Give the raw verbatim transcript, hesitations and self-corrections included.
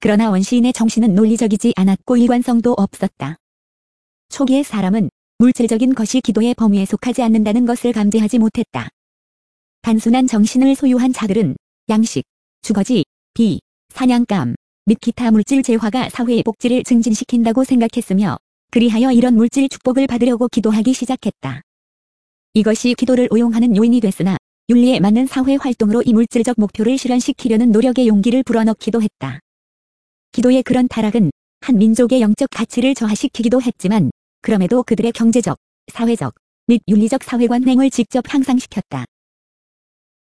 그러나 원시인의 정신은 논리적이지 않았고 일관성도 없었다. 초기의 사람은 물질적인 것이 기도의 범위에 속하지 않는다는 것을 감지하지 못했다. 단순한 정신을 소유한 자들은 양식, 주거지, 비, 사냥감, 및 기타 물질 재화가 사회의 복지를 증진시킨다고 생각했으며 그리하여 이런 물질 축복을 받으려고 기도하기 시작했다. 이것이 기도를 오용하는 요인이 됐으나 윤리에 맞는 사회 활동으로 이 물질적 목표를 실현시키려는 노력의 용기를 불어넣기도 했다. 기도의 그런 타락은 한 민족의 영적 가치를 저하시키기도 했지만 그럼에도 그들의 경제적, 사회적 및 윤리적 사회관행을 직접 향상시켰다.